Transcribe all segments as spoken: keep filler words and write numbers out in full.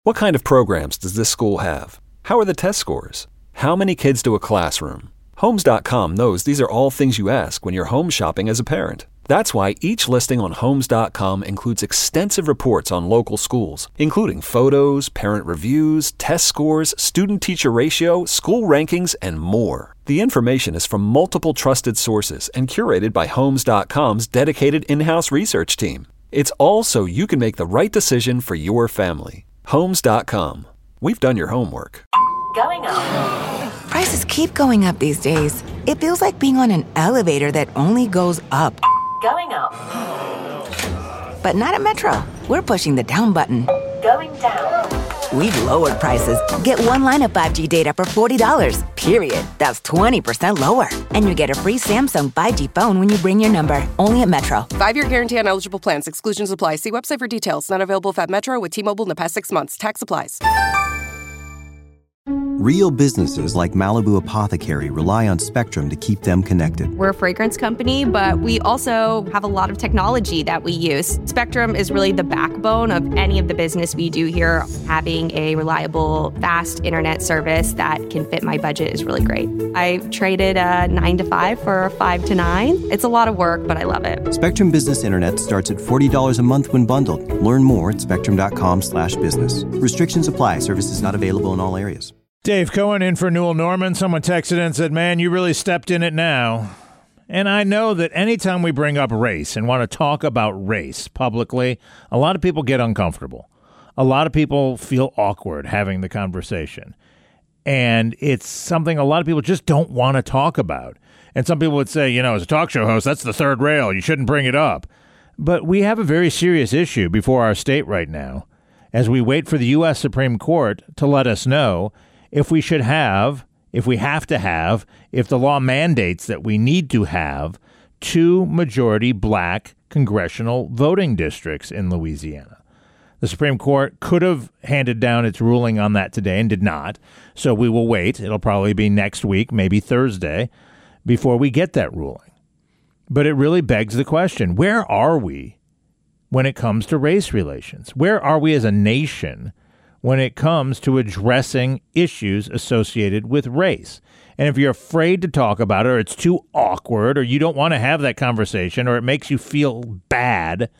What kind of programs does this school have? How are the test scores? How many kids do a classroom? Homes dot com knows these are all things you ask when you're home shopping as a parent. That's why each listing on Homes dot com includes extensive reports on local schools, including photos, parent reviews, test scores, student-teacher ratio, school rankings, and more. The information is from multiple trusted sources and curated by Homes dot com's dedicated in-house research team. It's all so you can make the right decision for your family. Homes dot com. We've done your homework. Going up. Prices keep going up these days. It feels like being on an elevator that only goes up. Going up. But not at Metro. We're pushing the down button. Going down. We've lowered prices. Get one line of five G data for forty dollars, period. That's twenty percent lower. And you get a free Samsung five G phone when you bring your number. Only at Metro. Five-year guarantee on eligible plans. Exclusions apply. See website for details. Not available if at Metro with T-Mobile in the past six months. Tax applies. Real businesses like Malibu Apothecary rely on Spectrum to keep them connected. We're a fragrance company, but we also have a lot of technology that we use. Spectrum is really the backbone of any of the business we do here. Having a reliable, fast internet service that can fit my budget is really great. I traded a nine to five for a five to nine. It's a lot of work, but I love it. Spectrum Business Internet starts at forty dollars a month when bundled. Learn more at spectrum.com slash business. Restrictions apply. Services not available in all areas. Dave Cohen in for Newell Norman. Someone texted in and said, man, you really stepped in it now. And I know that anytime we bring up race and want to talk about race publicly, a lot of people get uncomfortable. A lot of people feel awkward having the conversation. And it's something a lot of people just don't want to talk about. And some people would say, you know, as a talk show host, that's the third rail. You shouldn't bring it up. But we have a very serious issue before our state right now as we wait for the U S Supreme Court to let us know if we should have, if we have to have, if the law mandates that we need to have two majority black congressional voting districts in Louisiana. The Supreme Court could have handed down its ruling on that today and did not. So we will wait. It'll probably be next week, maybe Thursday, before we get that ruling. But it really begs the question, where are we when it comes to race relations? Where are we as a nation when it comes to addressing issues associated with race? And if you're afraid to talk about it, or it's too awkward, or you don't want to have that conversation, or it makes you feel bad,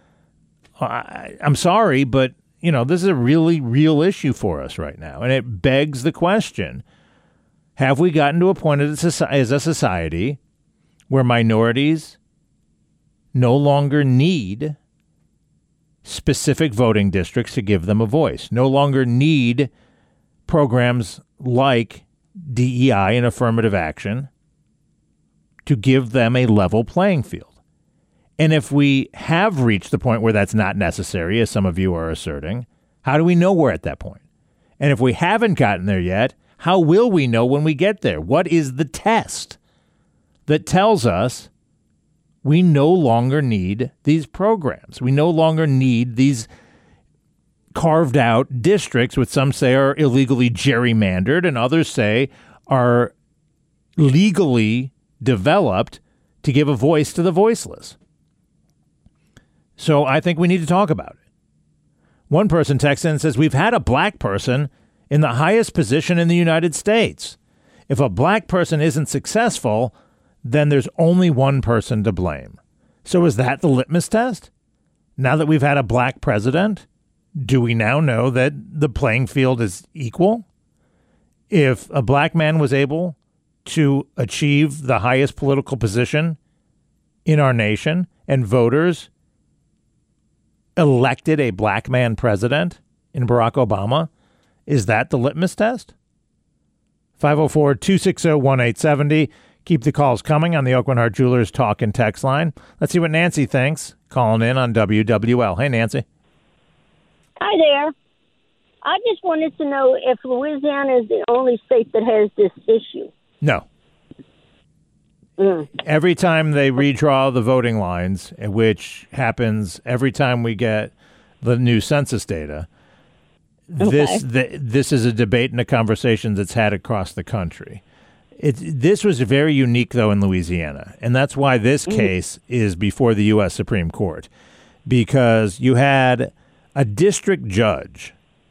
I, I'm sorry, but, you know, this is a really real issue for us right now. And it begs the question, have we gotten to a point as a society where minorities no longer need specific voting districts to give them a voice, no longer need programs like D E I and affirmative action to give them a level playing field? And if we have reached the point where that's not necessary, as some of you are asserting, how do we know we're at that point? And if we haven't gotten there yet, how will we know when we get there? What is the test that tells us we no longer need these programs? We no longer need these carved out districts, which some say are illegally gerrymandered and others say are legally developed to give a voice to the voiceless. So I think we need to talk about it. One person texts in and says, we've had a black person in the highest position in the United States. If a black person isn't successful, then there's only one person to blame. So is that the litmus test? Now that we've had a black president, do we now know that the playing field is equal? If a black man was able to achieve the highest political position in our nation and voters elected a black man president in Barack Obama, is that the litmus test? five oh four, two six oh, one eight seven oh. Keep the calls coming on the Oakland Heart Jewelers talk and text line. Let's see what Nancy thinks, calling in on W W L. Hey, Nancy. Hi there. I just wanted to know if Louisiana is the only state that has this issue. No. Mm. Every time they redraw the voting lines, which happens every time we get the new census data, okay. this the, this is a debate and a conversation that's had across the country. It, this was very unique, though, in Louisiana, and that's why this case is before the U S Supreme Court, because you had a district judge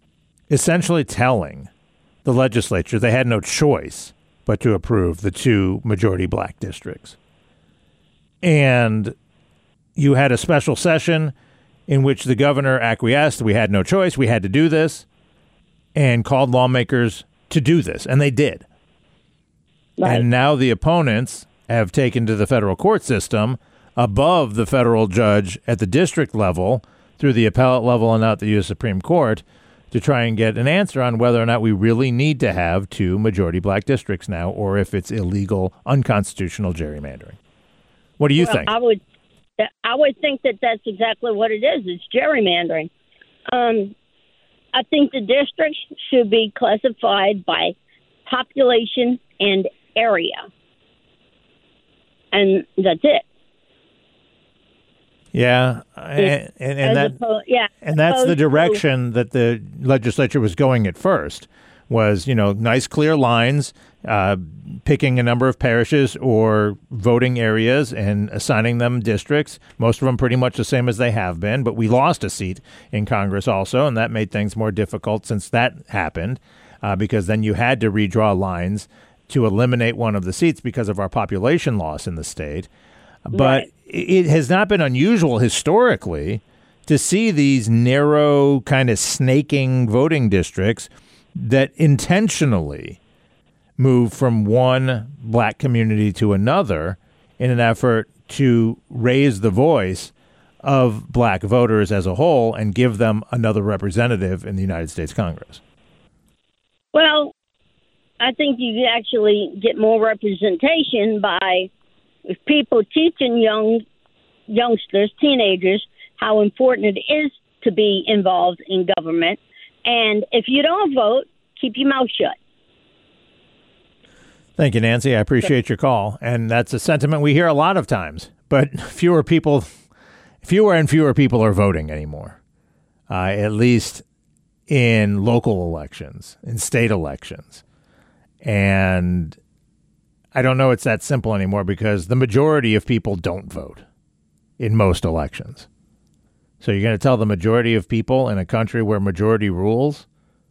essentially telling the legislature they had no choice but to approve the two majority black districts. And you had a special session in which the governor acquiesced. We had no choice. We had to do this, and called lawmakers to do this. And they did. Right. And now the opponents have taken to the federal court system above the federal judge at the district level through the appellate level and out the U S Supreme Court to try and get an answer on whether or not we really need to have two majority black districts now, or if it's illegal, unconstitutional gerrymandering. What do you well, think? I would, I would think that that's exactly what it is. It's gerrymandering. Um, I think the districts should be classified by population and area, and that's it. Yeah, and, and, and that opposed, yeah, and that's the direction that the legislature was going at first. Was, you know, nice clear lines, uh, picking a number of parishes or voting areas and assigning them districts. Most of them pretty much the same as they have been, but we lost a seat in Congress also, and that made things more difficult since that happened, uh, because then you had to redraw lines to eliminate one of the seats because of our population loss in the state. But right. It has not been unusual historically to see these narrow kind of snaking voting districts that intentionally move from one black community to another in an effort to raise the voice of black voters as a whole and give them another representative in the United States Congress. Well, I think you actually get more representation by if people teaching young youngsters, teenagers, how important it is to be involved in government. And if you don't vote, keep your mouth shut. Thank you, Nancy. I appreciate your call. And that's a sentiment we hear a lot of times. But fewer people, fewer and fewer people are voting anymore, uh, at least in local elections, in state elections. And I don't know it's that simple anymore because the majority of people don't vote in most elections. So you're going to tell the majority of people in a country where majority rules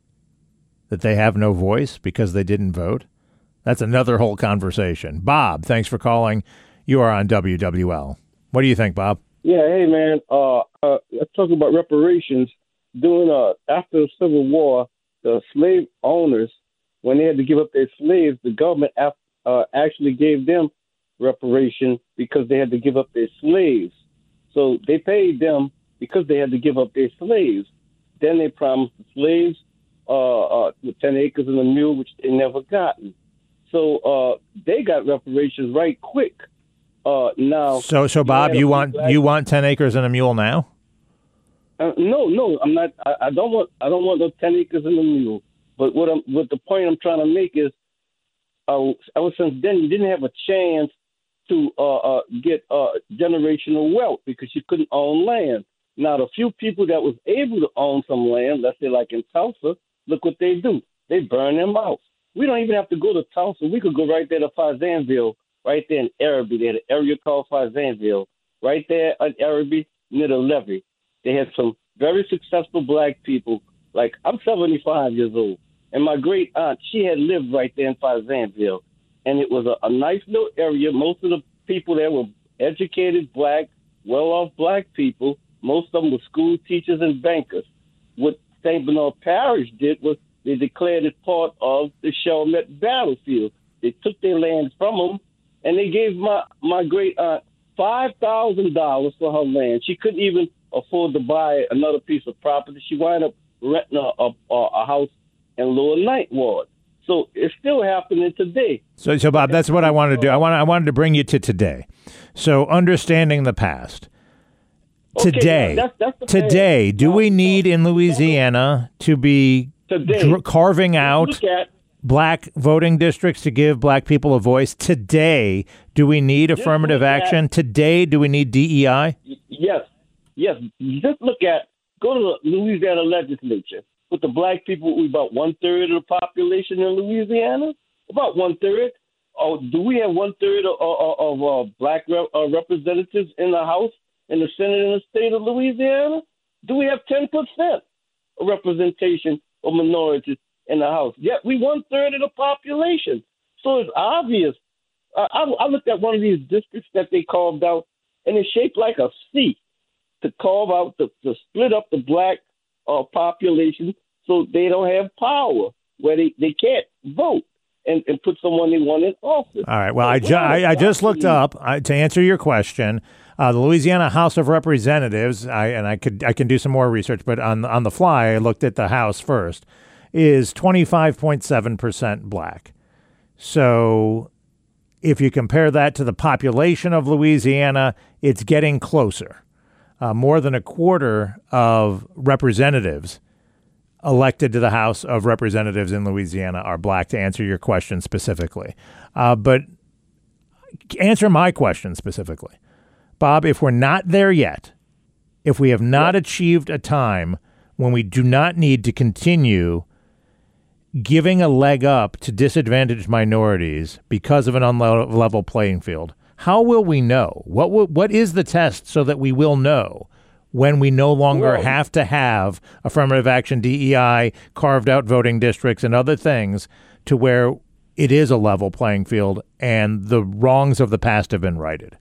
that they have no voice because they didn't vote? That's another whole conversation. Bob, thanks for calling. You are on W W L. What do you think, Bob? Yeah, hey, man. Uh, uh, let's talk about reparations. During, uh, after the Civil War, the slave owners, when they had to give up their slaves, the government uh, actually gave them reparation because they had to give up their slaves. So they paid them because they had to give up their slaves. Then they promised the slaves uh, uh, with ten acres and a mule, which they never gotten. So uh, they got reparations right quick. Uh, now, so so Bob, you, you want black... you want ten acres and a mule now? Uh, no, no, I'm not. I, I don't want. I don't want those ten acres and a mule. But what I'm, what the point I'm trying to make is, uh, ever since then, you didn't have a chance to uh, uh, get uh, generational wealth because you couldn't own land. Now, the few people that was able to own some land, let's say like in Tulsa, look what they do. They burn them out. We don't even have to go to Tulsa. We could go right there to Faizanville, right there in Araby. They had an area called Faizanville, right there in Araby near the levee. They had some very successful black people. Like, I'm seventy-five years old, and my great aunt, she had lived right there in Faizanville, and it was a, a nice little area. Most of the people there were educated black, well-off black people. Most of them were school teachers and bankers. What Saint Bernard Parish did was they declared it part of the Chalmette battlefield. They took their land from them, and they gave my, my great aunt five thousand dollars for her land. She couldn't even afford to buy another piece of property. She wound up renting a, a, a house in Lower Ninth Ward. So it's still happening today. So, so Bob, that's what I wanted to do. I want I wanted to bring you to today. So understanding the past. Okay, today, that's, that's the today, past. do we need in Louisiana to be dr- carving out at, black voting districts to give black people a voice? Today, do we need affirmative action? At, today, do we need D E I? Yes, yes. Just look at, go to the Louisiana legislature. With the black people, we about one-third of the population in Louisiana. About one-third. Oh, do we have one-third of, of, of uh, black rep, uh, representatives in the House, in the Senate, in the state of Louisiana? Do we have ten percent representation of minorities in the House. Yet we one third of the population. So it's obvious. Uh, I, I looked at one of these districts that they carved out, and it's shaped like a C to carve out, the, to split up the black uh, population so they don't have power, where they, they can't vote and, and put someone they want in office. All right. Well, I, ju- I, I just looked up I, to answer your question. Uh, the Louisiana House of Representatives, I, and I could I can do some more research, but on on the fly, I looked at the House first, is twenty-five point seven percent black. So if you compare that to the population of Louisiana, it's getting closer. Uh, more than a quarter of representatives elected to the House of Representatives in Louisiana are black, to answer your question specifically. Uh, but answer my question specifically. Bob, if we're not there yet, if we have not achieved a time when we do not need to continue giving a leg up to disadvantaged minorities because of an unlevel playing field, how will we know? What will, what is the test so that we will know when we no longer Well, have to have affirmative action, D E I, carved out voting districts and other things to where it is a level playing field and the wrongs of the past have been righted?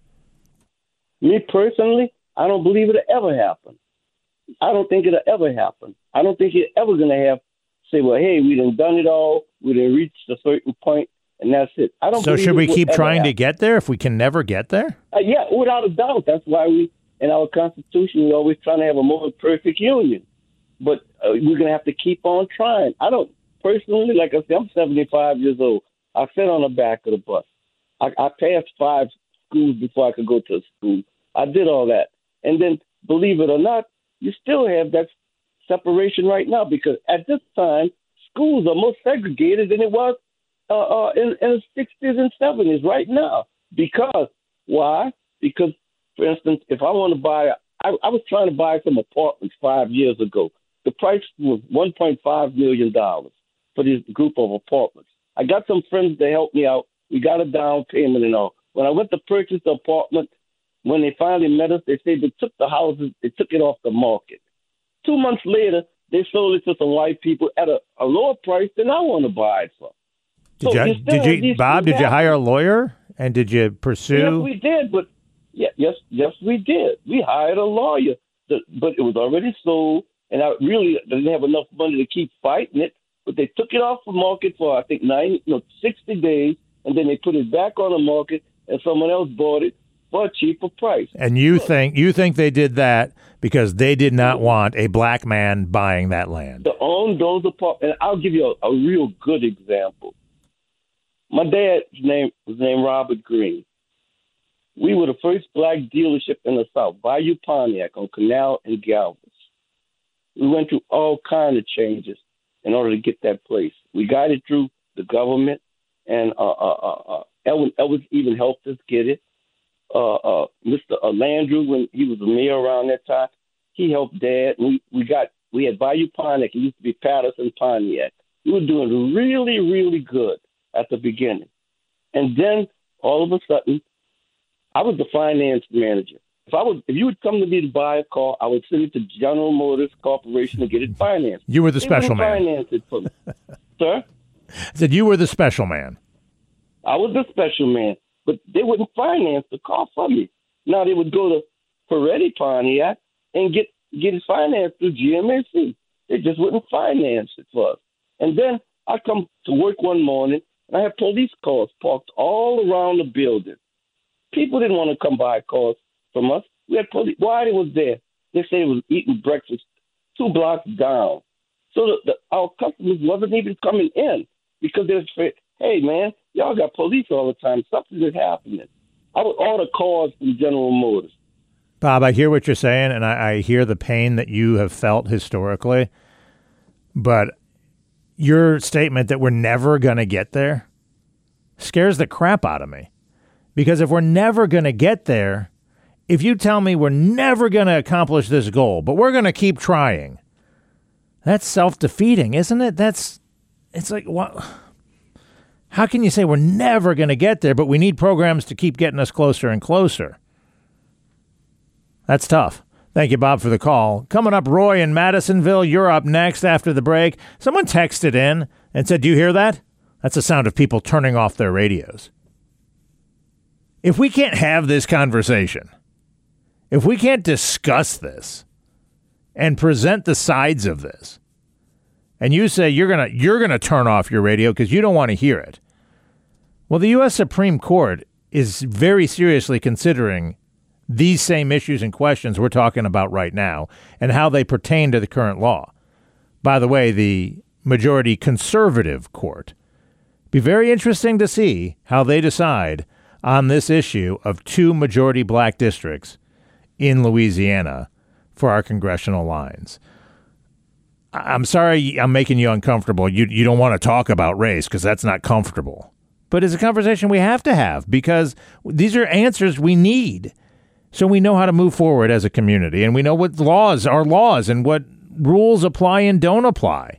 Me personally, I don't believe it'll ever happen. I don't think it'll ever happen. I don't think you're ever going to have say, well, hey, we done done it all. We done reached a certain point, and that's it. I don't. So should we keep trying to get there if we can never get there? Uh, yeah, without a doubt. That's why we, in our Constitution, we're always trying to have a more perfect union. But uh, we're going to have to keep on trying. I don't, personally, like I said, I'm seventy-five years old. I sat on the back of the bus. I, I passed five schools before I could go to a school. I did all that. And then, believe it or not, you still have that separation right now, because at this time, schools are more segregated than it was uh, uh, in, in the sixties and seventies right now. Because, why? Because, for instance, if I want to buy, I, I was trying to buy some apartments five years ago. The price was one point five million dollars for this group of apartments. I got some friends to help me out. We got a down payment and all. When I went to purchase the apartment, when they finally met us, they said they took the houses, they took it off the market. Two months later, they sold it to some white people at a, a lower price than I want to buy it for. Did So you, did you Bob, did you hire a lawyer? And did you pursue? Yes, we did. But yeah, yes, yes, we did. We hired a lawyer, but it was already sold, and I really didn't have enough money to keep fighting it. But they took it off the market for, I think, nine, no, sixty days, and then they put it back on the market, and someone else bought it for a cheaper price. And you think you think they did that because they did not want a black man buying that land? To own those apartments, and I'll give you a, a real good example. My dad's name was named Robert Green. We were the first black dealership in the South, Bayou Pontiac on Canal and Galvez. We went through all kinds of changes in order to get that place. We got it through the government, and uh, uh, uh, Elwin, Elwin even helped us get it. Uh, uh, Mister Landrew, when he was the mayor around that time, he helped Dad. And we, we got we had Bayou Pontiac. It used to be Patterson Pontiac. We were doing really, really good at the beginning, and then all of a sudden, I was the finance manager. If I was, if you would come to me to buy a car, I would send it to General Motors Corporation to get it financed. You were the They special wouldn't man. finance it for me, sir. I said you were the special man. I was the special man, but they wouldn't finance the car for me. Now they would go to Peretti Pontiac and get get it financed through G M A C. They just wouldn't finance it for us. And then I come to work one morning, and I have police cars parked all around the building. People didn't want to come buy cars from us. We had police. Why they was there? They said they was eating breakfast two blocks down. So the, the, our customers wasn't even coming in because they was afraid, hey, man, y'all got police all the time. Something is happening. I would order cars from General Motors. Bob, I hear what you're saying, and I, I hear the pain that you have felt historically. But your statement that we're never going to get there scares the crap out of me. Because if we're never going to get there, if you tell me we're never going to accomplish this goal, but we're going to keep trying, that's self-defeating, isn't it? That's, it's like, what? How can you say we're never going to get there, but we need programs to keep getting us closer and closer? That's tough. Thank you, Bob, for the call. Coming up, Roy in Madisonville. You're up next after the break. Someone texted in and said, do you hear that? That's the sound of people turning off their radios. If we can't have this conversation, if we can't discuss this and present the sides of this, and you say you're gonna you're gonna turn off your radio because you don't want to hear it, well, the U S Supreme Court is very seriously considering these same issues and questions we're talking about right now and how they pertain to the current law. By the way, the majority conservative court. Be very interesting to see how they decide on this issue of two majority black districts in Louisiana for our congressional lines. I'm sorry I'm making you uncomfortable. You you don't want to talk about race because that's not comfortable. But it's a conversation we have to have because these are answers we need. So we know how to move forward as a community, and we know what laws are laws and what rules apply and don't apply.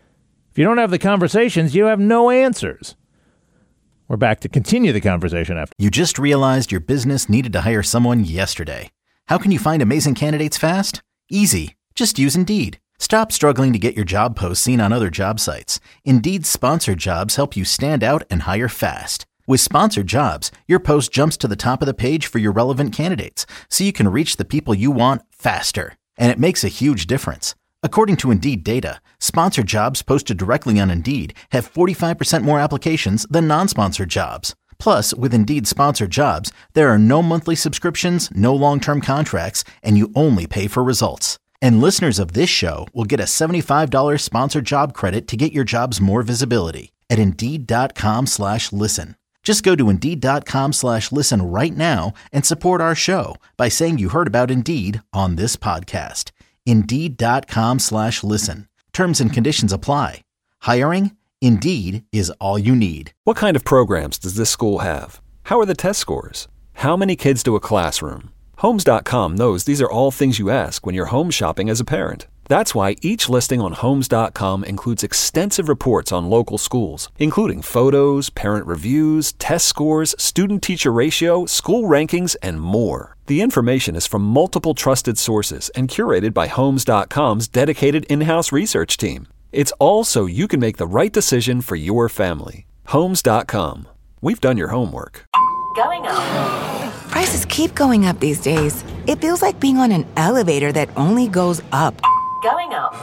If you don't have the conversations, you have no answers. We're back to continue the conversation after. You just realized your business needed to hire someone yesterday. How can you find amazing candidates fast? Easy. Just use Indeed. Stop struggling to get your job posts seen on other job sites. Indeed's sponsored jobs help you stand out and hire fast. With sponsored jobs, your post jumps to the top of the page for your relevant candidates, so you can reach the people you want faster. And it makes a huge difference. According to Indeed data, sponsored jobs posted directly on Indeed have forty-five percent more applications than non-sponsored jobs. Plus, with Indeed sponsored jobs, there are no monthly subscriptions, no long-term contracts, and you only pay for results. And listeners of this show will get a seventy-five dollars sponsored job credit to get your jobs more visibility at Indeed.com slash listen. Just go to Indeed.com slash listen right now and support our show by saying you heard about Indeed on this podcast. Indeed.com slash listen. Terms and conditions apply. Hiring? Indeed is all you need. What kind of programs does this school have? How are the test scores? How many kids do a classroom? Homes dot com knows these are all things you ask when you're home shopping as a parent. That's why each listing on Homes dot com includes extensive reports on local schools, including photos, parent reviews, test scores, student-teacher ratio, school rankings, and more. The information is from multiple trusted sources and curated by Homes dot com's dedicated in-house research team. It's all so you can make the right decision for your family. Homes dot com. We've done your homework. Going up. Prices keep going up these days. It feels like being on an elevator that only goes up. Going up.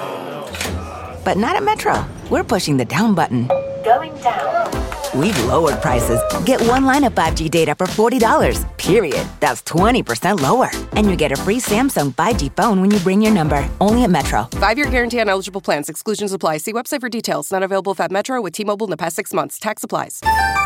But not at Metro. We're pushing the down button. Going down. We've lowered prices. Get one line of five G data for forty dollars, period. That's twenty percent lower. And you get a free Samsung five G phone when you bring your number. Only at Metro. Five-year guarantee on eligible plans. Exclusions apply. See website for details. Not available if at Metro with T-Mobile in the past six months. Tax applies.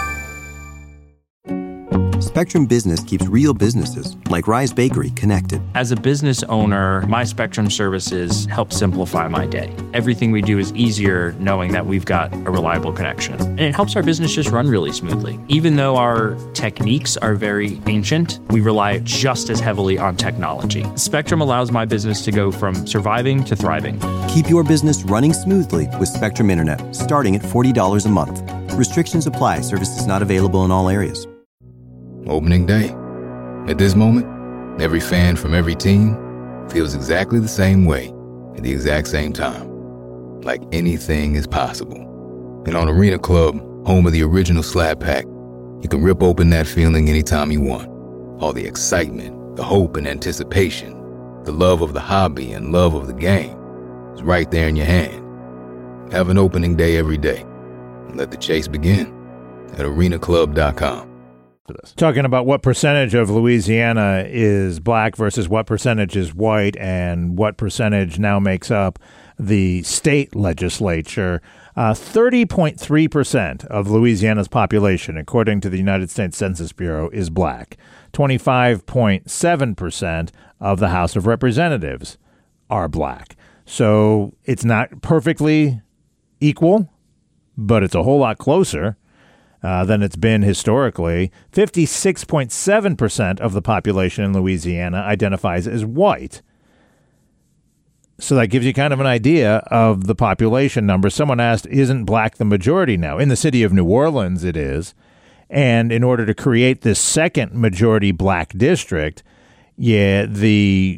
Spectrum Business keeps real businesses, like Rise Bakery, connected. As a business owner, my Spectrum services help simplify my day. Everything we do is easier knowing that we've got a reliable connection. And it helps our business just run really smoothly. Even though our techniques are very ancient, we rely just as heavily on technology. Spectrum allows my business to go from surviving to thriving. Keep your business running smoothly with Spectrum Internet, starting at forty dollars a month. Restrictions apply. Services not available in all areas. Opening day. At this moment, every fan from every team feels exactly the same way at the exact same time. Like anything is possible. And on Arena Club, home of the original Slab Pack, you can rip open that feeling anytime you want. All the excitement, the hope and anticipation, the love of the hobby and love of the game is right there in your hand. Have an opening day every day. And let the chase begin at arena club dot com. Talking about what percentage of Louisiana is black versus what percentage is white and what percentage now makes up the state legislature. Uh, thirty point three percent of Louisiana's population, according to the United States Census Bureau, is black. twenty-five point seven percent of the House of Representatives are black. So it's not perfectly equal, but it's a whole lot closer Uh, than it's been historically. fifty-six point seven percent of the population in Louisiana identifies as white. So that gives you kind of an idea of the population number. Someone asked, isn't black the majority now? In the city of New Orleans, it is. And in order to create this second majority black district, yeah, the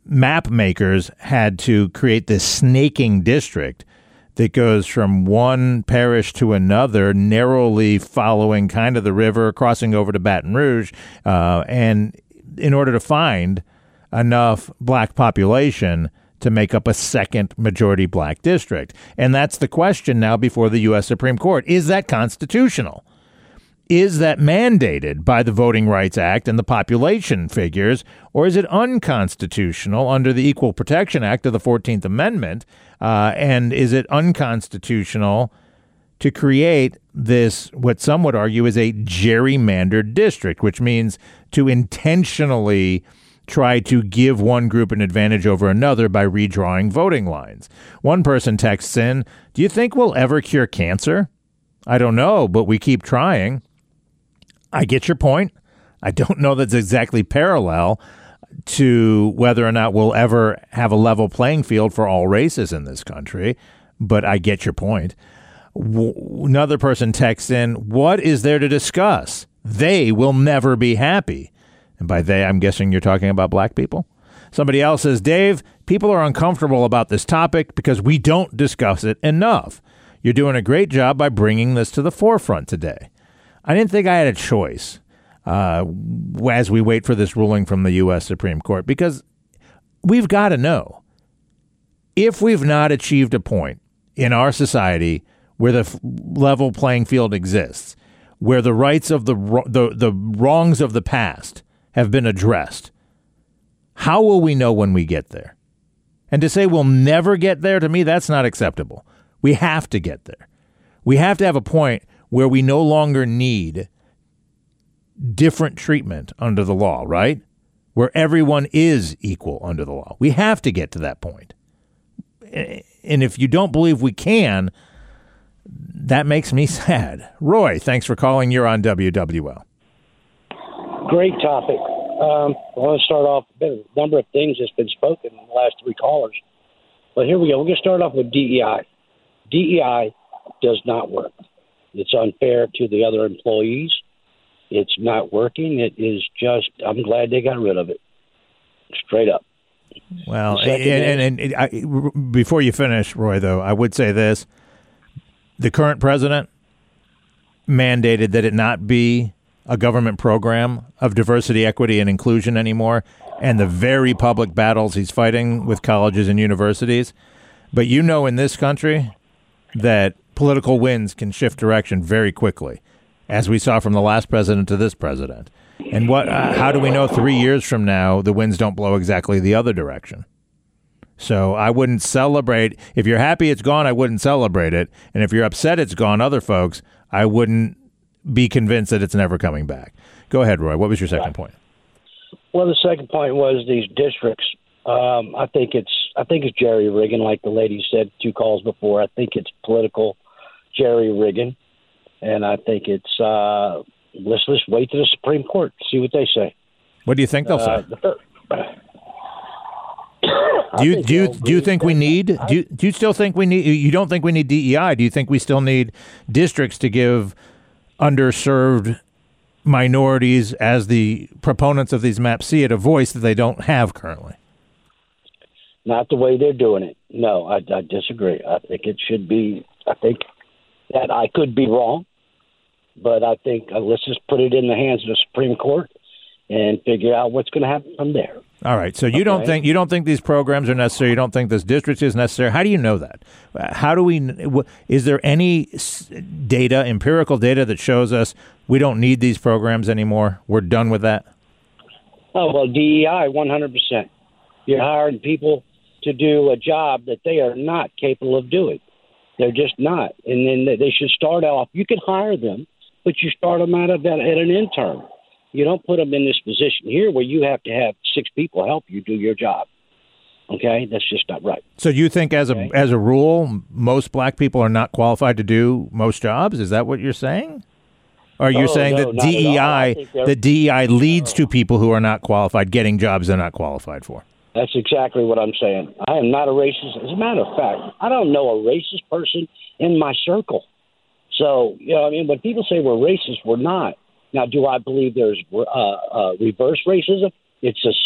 map makers had to create this snaking district that goes from one parish to another, narrowly following kind of the river, crossing over to Baton Rouge, uh, and in order to find enough black population to make up a second majority black district. And that's the question now before the U S Supreme Court. Is that constitutional? Is that mandated by the Voting Rights Act and the population figures, or is it unconstitutional under the Equal Protection Act of the fourteenth Amendment? Uh, and is it unconstitutional to create this, what some would argue is a gerrymandered district, which means to intentionally try to give one group an advantage over another by redrawing voting lines? One person texts in, do you think we'll ever cure cancer? I don't know, but we keep trying. I get your point. I don't know that's exactly parallel to whether or not we'll ever have a level playing field for all races in this country, but I get your point. W- another person texts in, what is there to discuss? They will never be happy. And by they, I'm guessing you're talking about black people. Somebody else says, Dave, people are uncomfortable about this topic because we don't discuss it enough. You're doing a great job by bringing this to the forefront today. I didn't think I had a choice uh, as we wait for this ruling from the U S Supreme Court, because we've got to know, if we've not achieved a point in our society where the f- level playing field exists, where the rights of the, the the wrongs of the past have been addressed, how will we know when we get there? And to say we'll never get there, to me, that's not acceptable. We have to get there. We have to have a point where we no longer need different treatment under the law, right? Where everyone is equal under the law. We have to get to that point. And if you don't believe we can, that makes me sad. Roy, thanks for calling. You're on W W L. Great topic. Um, I want to start off with a number of things that's been spoken in the last three callers. But here we go. We're going to start off with D E I. D E I does not work. It's unfair to the other employees. It's not working. It is just, I'm glad they got rid of it. Straight up. Well, and, and, and I, before you finish, Roy, though, I would say this. The current president mandated that it not be a government program of diversity, equity, and inclusion anymore, and the very public battles he's fighting with colleges and universities. But you know, in this country, that political winds can shift direction very quickly, as we saw from the last president to this president. And what? Uh, how do we know three years from now the winds don't blow exactly the other direction? So I wouldn't celebrate. If you're happy it's gone, I wouldn't celebrate it. And if you're upset it's gone, other folks, I wouldn't be convinced that it's never coming back. Go ahead, Roy. What was your second right. point? Well, the second point was these districts. Um, I think it's I think it's jerry rigging, like the lady said two calls before. I think it's political jerry rigging, and I think it's uh, let's let's wait to the Supreme Court, see what they say. What do you think they'll uh, say? The, do you do you do you think we need do you, do you still think we need you don't think we need D E I? Do you think we still need districts to give underserved minorities, as the proponents of these maps see it, a voice that they don't have currently? Not the way they're doing it. No, I, I disagree. I think it should be. I think that I could be wrong, but I think uh, let's just put it in the hands of the Supreme Court and figure out what's going to happen from there. All right. So you okay. don't think you don't think these programs are necessary. You don't think this district is necessary. How do you know that? How do we? Is there any data, empirical data, that shows us we don't need these programs anymore? We're done with that. Oh well, D E I, one hundred percent. You're hiring people to do a job that they are not capable of doing. They're just not. And then they should start off. You can hire them, but you start them out of that at an intern. You don't put them in this position here where you have to have six people help you do your job. Okay, that's just not right. So you think, as okay. a as a rule, most black people are not qualified to do most jobs? Is that what you're saying? Or are you oh, saying no, that D E I that D E I leads no. to people who are not qualified getting jobs they're not qualified for? That's exactly what I'm saying. I am not a racist. As a matter of fact, I don't know a racist person in my circle. So, you know, I mean, when people say we're racist, we're not. Now, do I believe there's uh, uh, reverse racism? It's a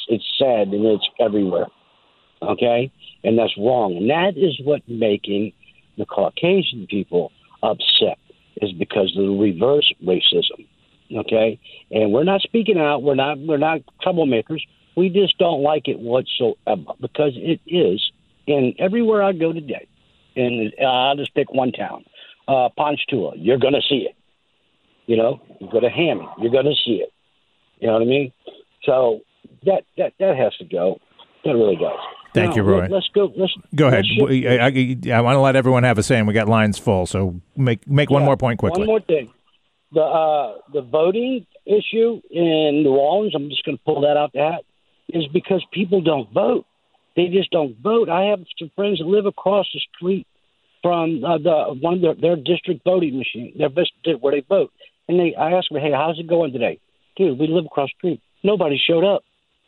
it's sad and it's everywhere. Okay, and that's wrong, and that is what making the Caucasian people upset, is because of the reverse racism. Okay, and we're not speaking out. We're not. We're not troublemakers. We just don't like it whatsoever because it is. And everywhere I go today, and I'll just pick one town, uh, Ponchatoula, you're going to see it. You know, you go to Hammond, you're going to see it. You know what I mean? So that that that has to go. That really does. Thank now, you, Roy. Let, let's go. Let's go ahead. Let's I, I, I want to let everyone have a say, and we got lines full. So make make yeah, one more point quickly. One more thing. The uh, the voting issue in New Orleans, I'm just going to pull that out the hat, is because people don't vote. They just don't vote. I have some friends that live across the street from uh, the one of their, their district voting machine, their where they vote, and they I asked them, "Hey, how's it going today?" Dude, we live across the street. Nobody showed up.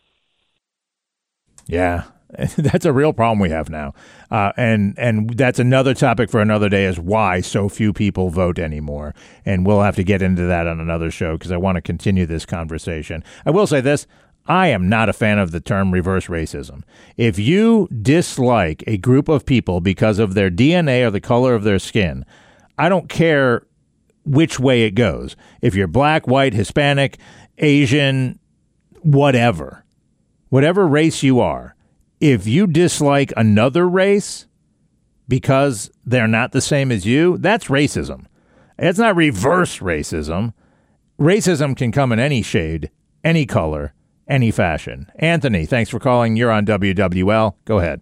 Yeah. That's a real problem we have now. Uh, and and that's another topic for another day, is why so few people vote anymore. And we'll have to get into that on another show because I want to continue this conversation. I will say this. I am not a fan of the term reverse racism. If you dislike a group of people because of their D N A or the color of their skin, I don't care which way it goes. If you're black, white, Hispanic, Asian, whatever, whatever race you are, if you dislike another race because they're not the same as you, that's racism. It's not reverse racism. Racism can come in any shade, any color, any fashion. Anthony, thanks for calling. You're on W W L. Go ahead.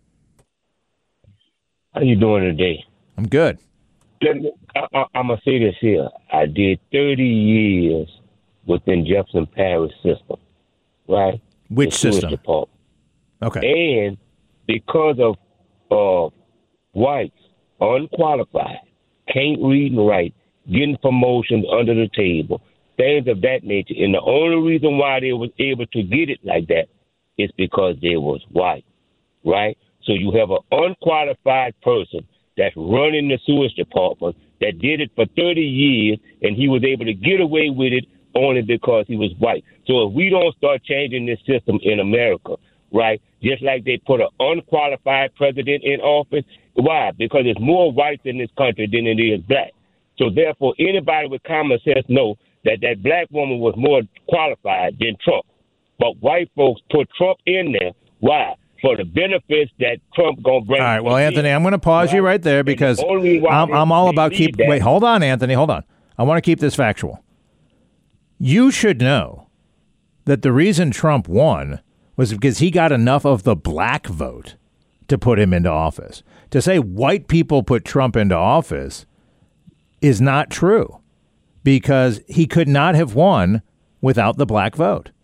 How you doing today? I'm good. I, I, I'm going to say this here. I did thirty years within Jefferson Parish system, right? Which system? Department. Okay. And because of uh, whites, unqualified, can't read and write, getting promotions under the table, things of that nature. And the only reason why they was able to get it like that is because they was white, right? So you have an unqualified person that's running the sewage department that did it for thirty years, and he was able to get away with it only because he was white. So if we don't start changing this system in America, right, just like they put an unqualified president in office, why? Because there's more whites in this country than it is black. So therefore, anybody with common sense know that that black woman was more qualified than Trump. But white folks put Trump in there. Why? For the benefits that Trump going to bring. All right. Well, Anthony, I'm going to pause right? you right there because the I'm, I'm all about keep. That. Wait, hold on, Anthony. Hold on. I want to keep this factual. You should know that the reason Trump won was because he got enough of the black vote to put him into office. To say white people put Trump into office is not true, because he could not have won without the black vote.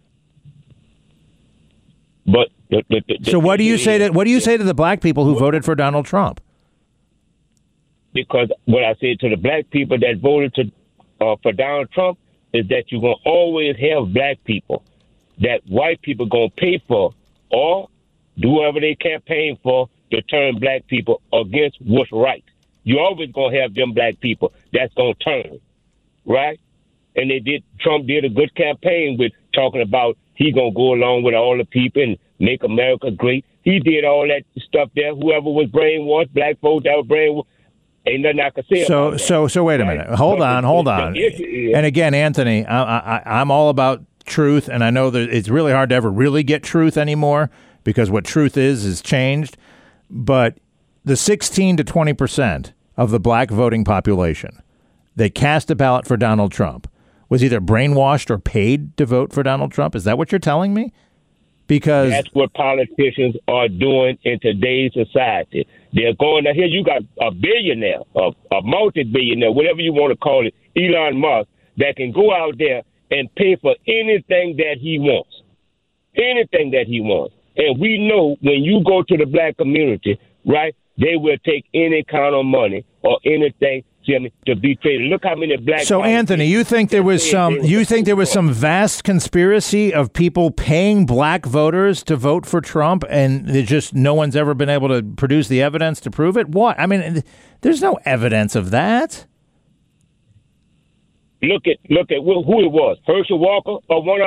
But the, the, the, so what do you say to what do you say to the black people who voted for Donald Trump? Because what I said to the black people that voted to uh, for Donald Trump is that you're gonna always have black people that white people gonna pay for, or do whatever they campaign for to turn black people against what's right. You always gonna have them black people that's gonna turn, right? And they did. Trump did a good campaign with talking about he gonna go along with all the people and make America great. He did all that stuff there. Whoever was brainwashed, black folks that were brainwashed, ain't nothing I can say so, about that. So, so wait a minute. Hold on, hold on. And again, Anthony, I, I, I'm all about truth, and I know that it's really hard to ever really get truth anymore because what truth is is changed. But the sixteen to twenty percent of the black voting population that cast a ballot for Donald Trump was either brainwashed or paid to vote for Donald Trump. Is that what you're telling me? Because that's what politicians are doing in today's society. They're going to here. You got a billionaire, a, a multi-billionaire, whatever you want to call it, Elon Musk, that can go out there and pay for anything that he wants, anything that he wants. And we know when you go to the black community, right, they will take any kind of money or anything to be traded. Look how many black. So, Anthony, you think there was some? You think there was some vast conspiracy of people paying black voters to vote for Trump, and there's just no one's ever been able to produce the evidence to prove it? What? I mean, there's no evidence of that. Look at look at who it was. Herschel Walker or one of them.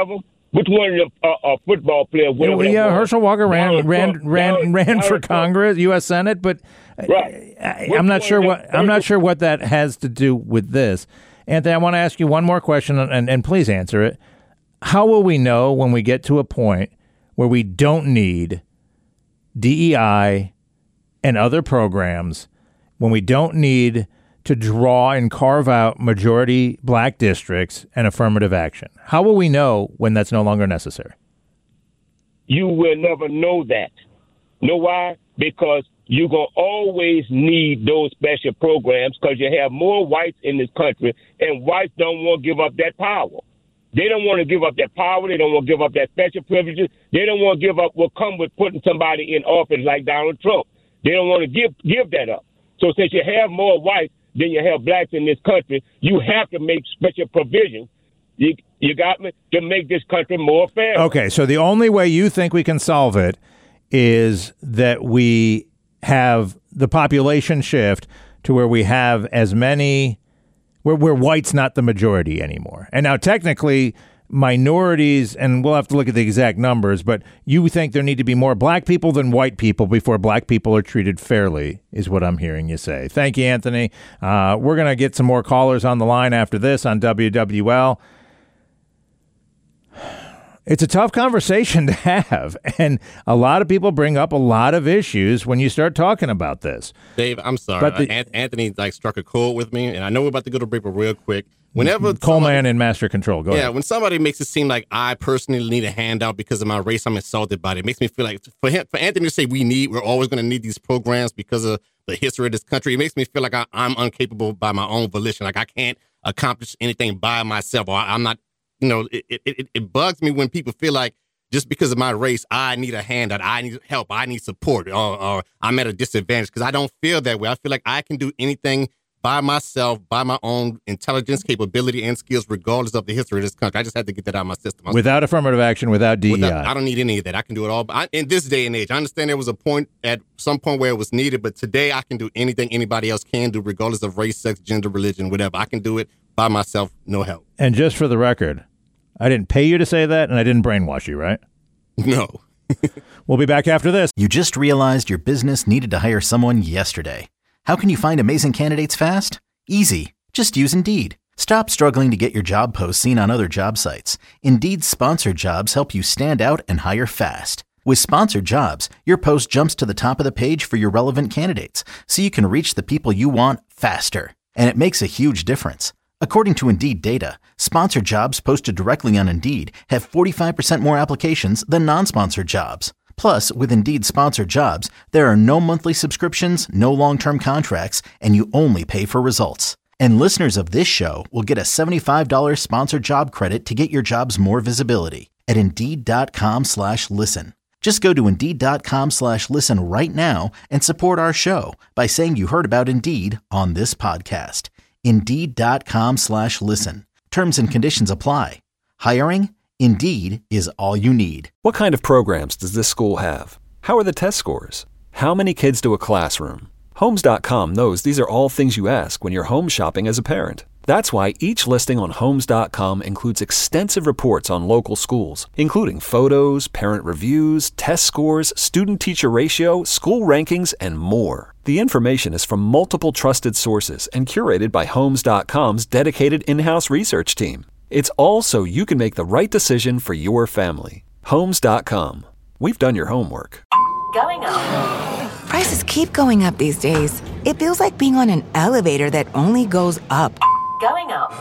Which one of them uh, uh, football players? Yeah, well, yeah Herschel Walker ran ran Trump, ran Donald, ran Donald for Trump. Congress, U S Senate, but right. I, I'm not sure what I'm not sure what that has to do with this. Anthony, I want to ask you one more question, and, and please answer it. How will we know when we get to a point where we don't need D E I and other programs, when we don't need to draw and carve out majority black districts and affirmative action? How will we know when that's no longer necessary? You will never know that. Know why? Because you're going to always need those special programs because you have more whites in this country, and whites don't want to give up that power. They don't want to give up that power. They don't want to give up that special privileges. They don't want to give up what comes with putting somebody in office like Donald Trump. They don't want to give give that up. So since you have more whites than you have blacks in this country, you have to make special provisions. You, you got me? To make this country more fair. Okay, so the only way you think we can solve it is that we have the population shift to where we have as many, where, where white's not the majority anymore. And now technically minorities, and we'll have to look at the exact numbers, but you think there need to be more black people than white people before black people are treated fairly, is what I'm hearing you say. Thank you, Anthony. Uh, we're going to get some more callers on the line after this on W W L. It's a tough conversation to have, and a lot of people bring up a lot of issues when you start talking about this. Dave, I'm sorry. But the, uh, Anthony like struck a chord with me, and I know we're about to go to break, but real quick. Whenever Coleman in Master Control, go yeah, ahead. When somebody makes it seem like I personally need a handout because of my race, I'm insulted by it. It makes me feel like for him, for Anthony to say we need, we're always going to need these programs because of the history of this country. It makes me feel like I, I'm incapable by my own volition, like I can't accomplish anything by myself, or I, I'm not. You know, it, it it bugs me when people feel like just because of my race, I need a handout, I need help, I need support, or, or I'm at a disadvantage, because I don't feel that way. I feel like I can do anything by myself, by my own intelligence, capability, and skills, regardless of the history of this country. I just had to get that out of my system. Without affirmative action, without D E I. Without, I don't need any of that. I can do it all. But I, in this day and age, I understand there was a point at some point where it was needed, but today I can do anything anybody else can do, regardless of race, sex, gender, religion, whatever. I can do it by myself, no help. And just for the record, I didn't pay you to say that, and I didn't brainwash you, right? No. We'll be back after this. You just realized your business needed to hire someone yesterday. How can you find amazing candidates fast? Easy. Just use Indeed. Stop struggling to get your job posts seen on other job sites. Indeed's sponsored jobs help you stand out and hire fast. With sponsored jobs, your post jumps to the top of the page for your relevant candidates, so you can reach the people you want faster. And it makes a huge difference. According to Indeed data, sponsored jobs posted directly on Indeed have forty-five percent more applications than non-sponsored jobs. Plus, with Indeed sponsored jobs, there are no monthly subscriptions, no long-term contracts, and you only pay for results. And listeners of this show will get a seventy-five dollars sponsored job credit to get your jobs more visibility at Indeed.com slash listen. Just go to Indeed.com slash listen right now and support our show by saying you heard about Indeed on this podcast. Indeed.com slash listen. Terms and conditions apply. Hiring? Indeed is all you need. What kind of programs does this school have? How are the test scores? How many kids do a classroom? Homes dot com knows these are all things you ask when you're home shopping as a parent. That's why each listing on Homes dot com includes extensive reports on local schools, including photos, parent reviews, test scores, student-teacher ratio, school rankings, and more. The information is from multiple trusted sources and curated by Homes dot com's dedicated in-house research team. It's all so you can make the right decision for your family. Homes dot com. We've done your homework. Going up. Prices keep going up these days. It feels like being on an elevator that only goes up. Going up.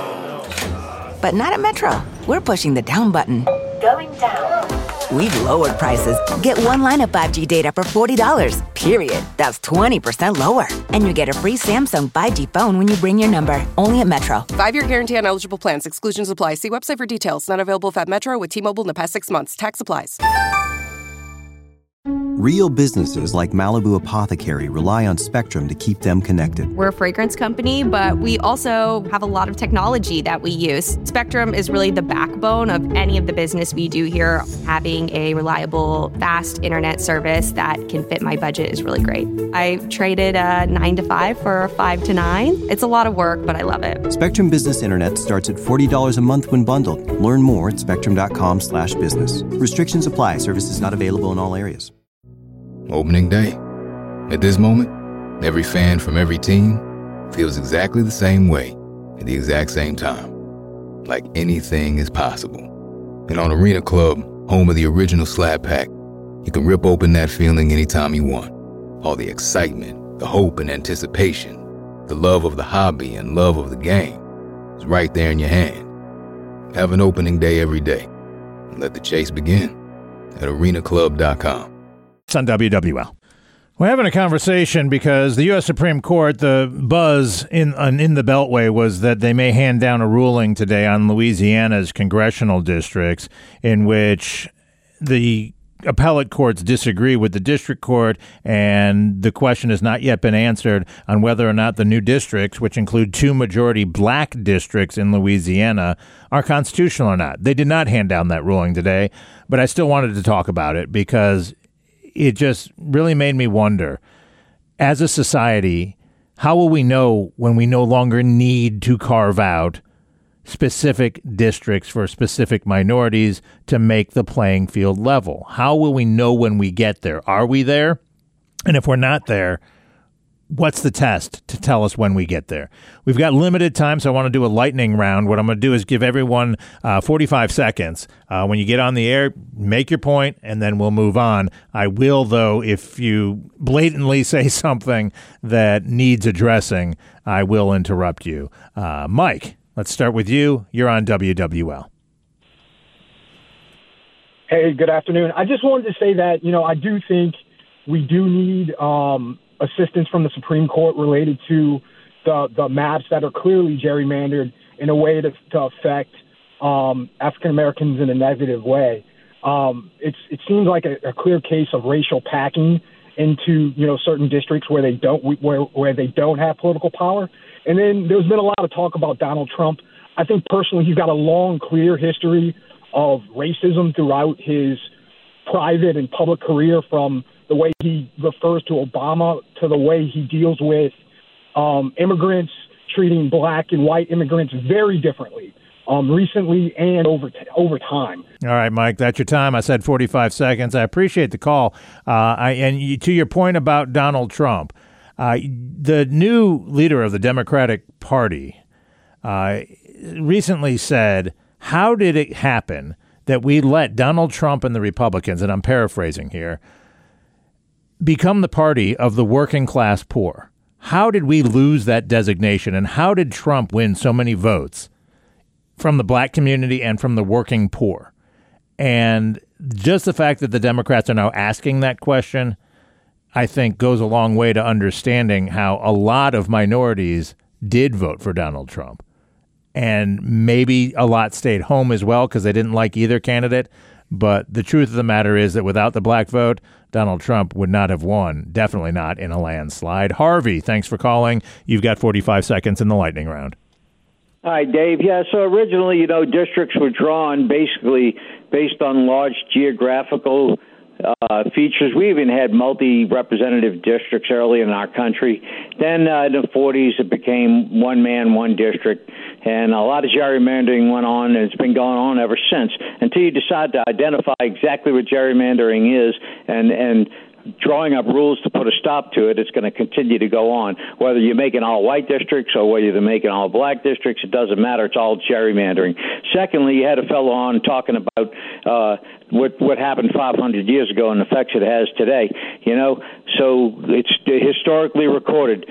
But not at Metro. We're pushing the down button. Going down. We've lowered prices. Get one line of five G data for forty dollars, period. That's twenty percent lower. And you get a free Samsung five G phone when you bring your number. Only at Metro. Five-year guarantee on eligible plans. Exclusions apply. See website for details. Not available at Metro with T-Mobile in the past six months. Tax applies. Real businesses like Malibu Apothecary rely on Spectrum to keep them connected. We're a fragrance company, but we also have a lot of technology that we use. Spectrum is really the backbone of any of the business we do here. Having a reliable, fast internet service that can fit my budget is really great. I traded a nine to five for a five to nine. It's a lot of work, but I love it. Spectrum Business Internet starts at forty dollars a month when bundled. Learn more at spectrum.com slash business. Restrictions apply. Services not available in all areas. Opening day. At this moment, every fan from every team feels exactly the same way at the exact same time. Like anything is possible. And on Arena Club, home of the original Slab Pack, you can rip open that feeling anytime you want. All the excitement, the hope and anticipation, the love of the hobby and love of the game is right there in your hand. Have an opening day every day. And let the chase begin at arena club dot com. On W W L. We're having a conversation because the U S Supreme Court, the buzz in in the Beltway was that they may hand down a ruling today on Louisiana's congressional districts in which the appellate courts disagree with the district court, and the question has not yet been answered on whether or not the new districts, which include two majority black districts in Louisiana, are constitutional or not. They did not hand down that ruling today, but I still wanted to talk about it because it just really made me wonder, as a society, how will we know when we no longer need to carve out specific districts for specific minorities to make the playing field level? How will we know when we get there? Are we there? And if we're not there, what's the test to tell us when we get there? We've got limited time, so I want to do a lightning round. What I'm going to do is give everyone uh, forty-five seconds. Uh, when you get on the air, make your point, and then we'll move on. I will, though, if you blatantly say something that needs addressing, I will interrupt you. Uh, Mike, let's start with you. You're on W W L. Hey, good afternoon. I just wanted to say that, you know, I do think we do need um, – assistance from the Supreme Court related to the, the maps that are clearly gerrymandered in a way to, to affect um, African Americans in a negative way. Um, it's, it seems like a, a clear case of racial packing into, you know, certain districts where they don't where where they don't have political power. And then there's been a lot of talk about Donald Trump. I think personally he's got a long, clear history of racism throughout his private and public career, from the way he refers to Obama to the way he deals with um, immigrants, treating black and white immigrants very differently um, recently and over t- over time. All right, Mike, that's your time. I said forty-five seconds. I appreciate the call. Uh, I, and you, to your point about Donald Trump, uh, the new leader of the Democratic Party uh, recently said, how did it happen that we let Donald Trump and the Republicans, and I'm paraphrasing here, become the party of the working class poor? How did we lose that designation, and how did Trump win so many votes from the black community and from the working poor? And just the fact that the Democrats are now asking that question, I think, goes a long way to understanding how a lot of minorities did vote for Donald Trump. And maybe a lot stayed home as well because they didn't like either candidate. But the truth of the matter is that without the black vote, Donald Trump would not have won. Definitely not in a landslide. Harvey, thanks for calling. You've got forty-five seconds in the lightning round. Hi, Dave. Yeah, so originally, you know, districts were drawn basically based on large geographical uh, features. We even had multi-representative districts early in our country. Then uh, in the forties, it became one man, one district. And a lot of gerrymandering went on, and it's been going on ever since, until you decide to identify exactly what gerrymandering is and, and drawing up rules to put a stop to it. It's going to continue to go on. Whether you're making all white districts or whether you're making all black districts, it doesn't matter. It's all gerrymandering. Secondly, you had a fellow on talking about uh, what what happened five hundred years ago and the effects it has today. You know, so it's historically recorded.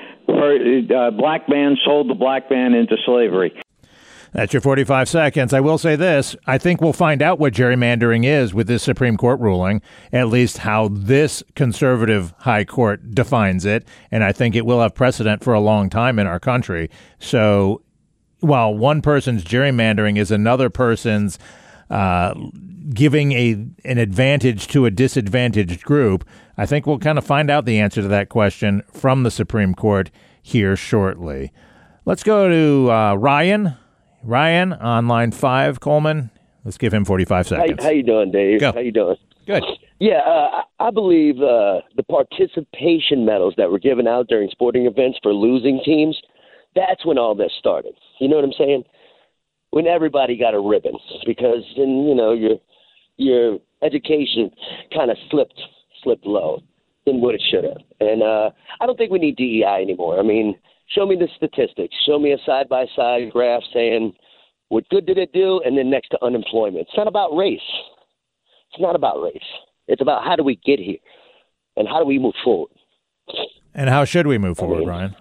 A black man sold the black man into slavery. That's your forty-five seconds. I will say this. I think we'll find out what gerrymandering is with this Supreme Court ruling, at least how this conservative high court defines it. And I think it will have precedent for a long time in our country. So while one person's gerrymandering is another person's uh, giving a an advantage to a disadvantaged group. I think we'll kind of find out the answer to that question from the Supreme Court here shortly. Let's go to uh, Ryan. Ryan on line five, Coleman. Let's give him forty-five seconds. How, how you doing, Dave? Go. How you doing? Good. Yeah, uh, I believe uh, the participation medals that were given out during sporting events for losing teams, that's when all this started. You know what I'm saying? When everybody got a ribbon, because then, you know, your your education kind of slipped slipped low than what it should have. And uh, I don't think we need D E I anymore. I mean, show me the statistics. Show me a side-by-side graph saying what good did it do, and then next to unemployment. It's not about race. It's not about race. It's about how do we get here and how do we move forward. And how should we move forward, I mean, Ryan?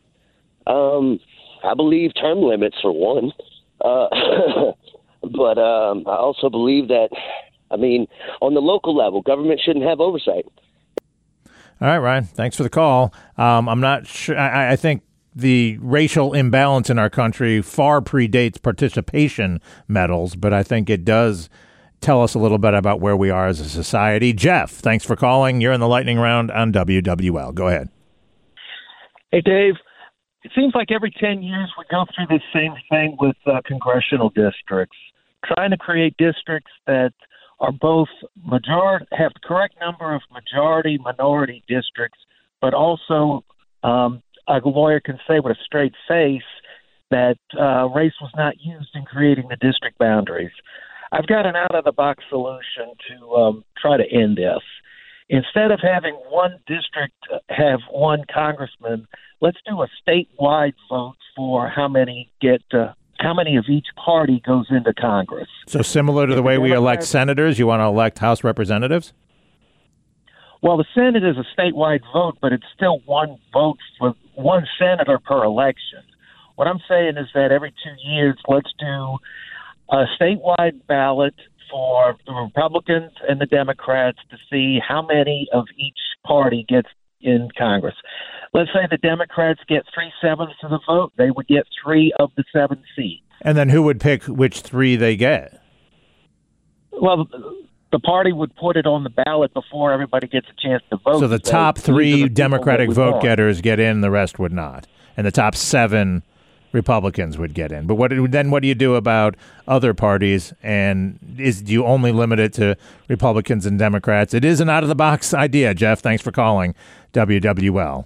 Um, I believe term limits for one. Uh, but um, I also believe that, I mean, on the local level, government shouldn't have oversight. All right, Ryan, thanks for the call. Um, I'm not sure. I, I think the racial imbalance in our country far predates participation medals, but I think it does tell us a little bit about where we are as a society. Jeff, thanks for calling. You're in the lightning round on W W L. Go ahead. Hey, Dave. It seems like every ten years we go through this same thing with uh, congressional districts, trying to create districts that are both majority, have the correct number of majority minority districts, but also um, a lawyer can say with a straight face that uh, race was not used in creating the district boundaries. I've got an out-of-the-box solution to um, try to end this. Instead of having one district have one congressman, let's do a statewide vote for how many get, uh, how many of each party goes into Congress. So similar to the way we elect senators, you want to elect House representatives? Well, the Senate is a statewide vote, but it's still one vote for one senator per election. What I'm saying is that every two years, let's do a statewide ballot for the Republicans and the Democrats to see how many of each party gets in Congress. Let's say the Democrats get three-sevenths of the vote. They would get three of the seven seats. And then who would pick which three they get? Well, the party would put it on the ballot before everybody gets a chance to vote. So the So top these are the three people Democratic that we vote want. getters get in, the rest would not. And the top seven Republicans would get in. But what then what do you do about other parties? And is do you only limit it to Republicans and Democrats? It is an out-of-the-box idea, Jeff. Thanks for calling W W L.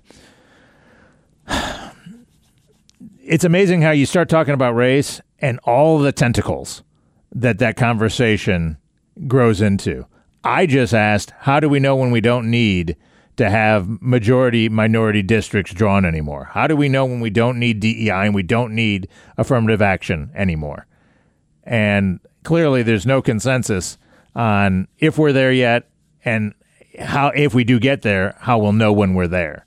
It's amazing how you start talking about race and all the tentacles that that conversation grows into. I just asked, how do we know when we don't need to have majority minority districts drawn anymore? How do we know when we don't need D E I and we don't need affirmative action anymore? And clearly there's no consensus on if we're there yet and how, if we do get there, how we'll know when we're there.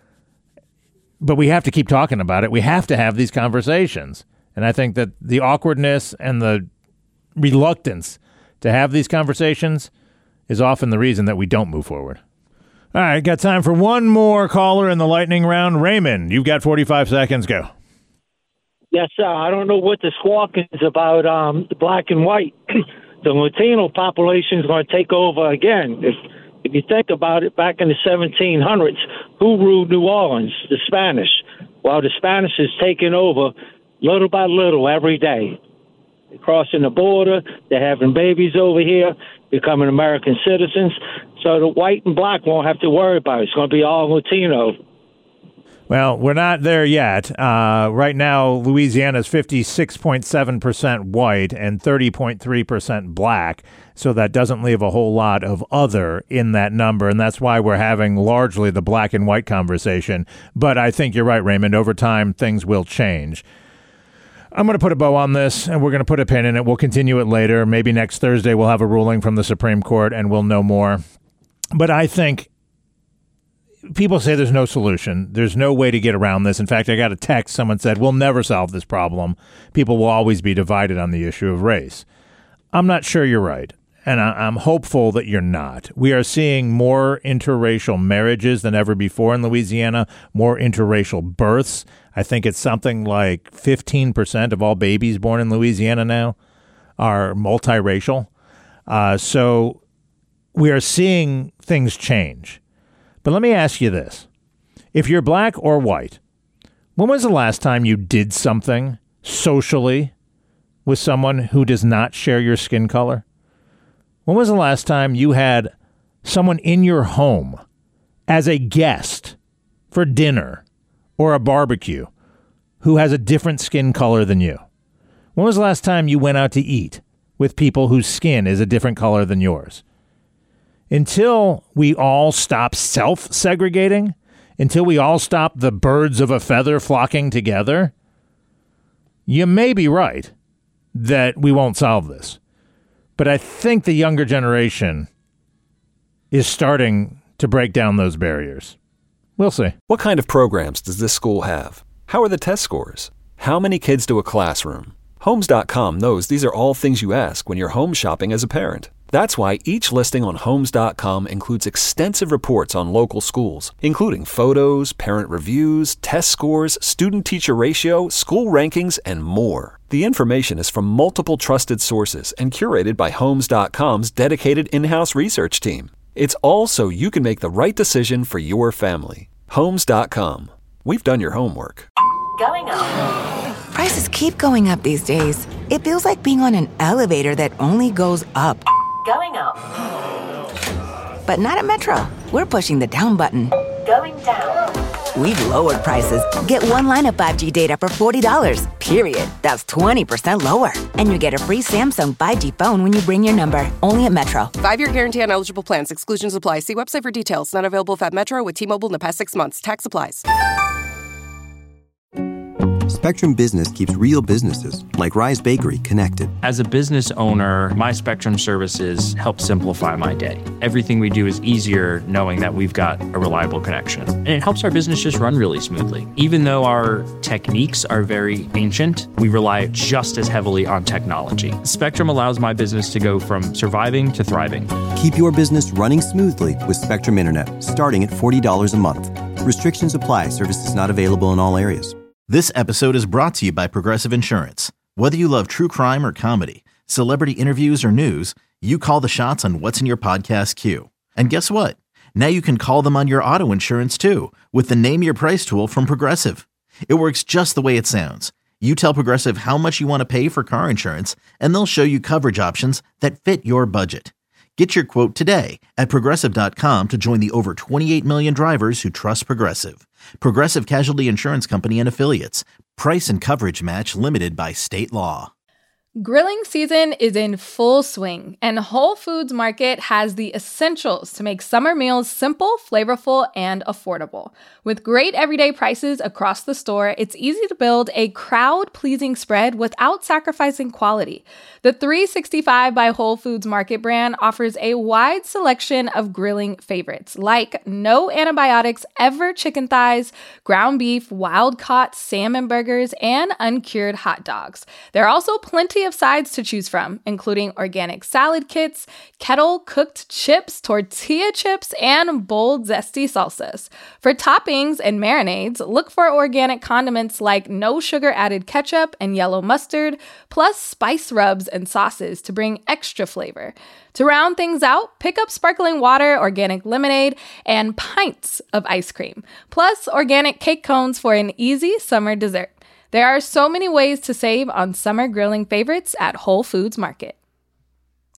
But we have to keep talking about it. We have to have these conversations. And I think that the awkwardness and the reluctance to have these conversations is often the reason that we don't move forward. All right, got time for one more caller in the lightning round. Raymond, you've got forty-five seconds. Go. Yes, sir. I don't know what the squawk is about um, the black and white. The Latino population is going to take over again. If, if you think about it, back in the seventeen hundreds, who ruled New Orleans? The Spanish. Well, the Spanish is taking over little by little every day. They're crossing the border. They're having babies over here, becoming American citizens. So the white and black won't have to worry about it. It's going to be all Latino. Well, we're not there yet. Uh, right now, Louisiana is fifty-six point seven percent white and thirty point three percent black. So that doesn't leave a whole lot of other in that number. And that's why we're having largely the black and white conversation. But I think you're right, Raymond. Over time, things will change. I'm going to put a bow on this, and we're going to put a pin in it. We'll continue it later. Maybe next Thursday we'll have a ruling from the Supreme Court, and we'll know more. But I think people say there's no solution. There's no way to get around this. In fact, I got a text. Someone said, we'll never solve this problem. People will always be divided on the issue of race. I'm not sure you're right, and I'm hopeful that you're not. We are seeing more interracial marriages than ever before in Louisiana, more interracial births. I think it's something like fifteen percent of all babies born in Louisiana now are multiracial. Uh, so we are seeing things change. But let me ask you this. If you're black or white, when was the last time you did something socially with someone who does not share your skin color? When was the last time you had someone in your home as a guest for dinner or a barbecue who has a different skin color than you? When was the last time you went out to eat with people whose skin is a different color than yours? Until we all stop self-segregating, until we all stop the birds of a feather flocking together, you may be right that we won't solve this. But I think the younger generation is starting to break down those barriers. We'll see. What kind of programs does this school have? How are the test scores? How many kids do a classroom? Homes dot com knows these are all things you ask when you're home shopping as a parent. That's why each listing on Homes dot com includes extensive reports on local schools, including photos, parent reviews, test scores, student-teacher ratio, school rankings, and more. The information is from multiple trusted sources and curated by Homes dot com's dedicated in-house research team. It's all so you can make the right decision for your family. Homes dot com. We've done your homework. Going up. Prices keep going up these days. It feels like being on an elevator that only goes up. Going up. But not at Metro. We're pushing the down button. Going down. We've lowered prices. Get one line of five G data for forty dollars, period. That's twenty percent lower. And you get a free Samsung five G phone when you bring your number. Only at Metro. Five-year guarantee on eligible plans. Exclusions apply. See website for details. Not available if at Metro with T-Mobile in the past six months. Tax applies. Spectrum Business keeps real businesses, like Rise Bakery, connected. As a business owner, my Spectrum services help simplify my day. Everything we do is easier knowing that we've got a reliable connection. And it helps our business just run really smoothly. Even though our techniques are very ancient, we rely just as heavily on technology. Spectrum allows my business to go from surviving to thriving. Keep your business running smoothly with Spectrum Internet, starting at forty dollars a month. Restrictions apply. Services not available in all areas. This episode is brought to you by Progressive Insurance. Whether you love true crime or comedy, celebrity interviews or news, you call the shots on what's in your podcast queue. And guess what? Now you can call them on your auto insurance too with the Name Your Price tool from Progressive. It works just the way it sounds. You tell Progressive how much you want to pay for car insurance, and they'll show you coverage options that fit your budget. Get your quote today at Progressive dot com to join the over twenty-eight million drivers who trust Progressive. Progressive Casualty Insurance Company and Affiliates. Price and coverage match limited by state law. Grilling season is in full swing, and Whole Foods Market has the essentials to make summer meals simple, flavorful, and affordable. With great everyday prices across the store, it's easy to build a crowd-pleasing spread without sacrificing quality. The three sixty-five by Whole Foods Market brand offers a wide selection of grilling favorites, like no antibiotics ever chicken thighs, ground beef, wild-caught salmon burgers, and uncured hot dogs. There are also plenty of sides to choose from, including organic salad kits, kettle-cooked chips, tortilla chips, and bold, zesty salsas. For toppings and marinades, look for organic condiments like no sugar-added ketchup and yellow mustard, plus spice rubs and sauces to bring extra flavor. To round things out, pick up sparkling water, organic lemonade, and pints of ice cream, plus organic cake cones for an easy summer dessert. There are so many ways to save on summer grilling favorites at Whole Foods Market.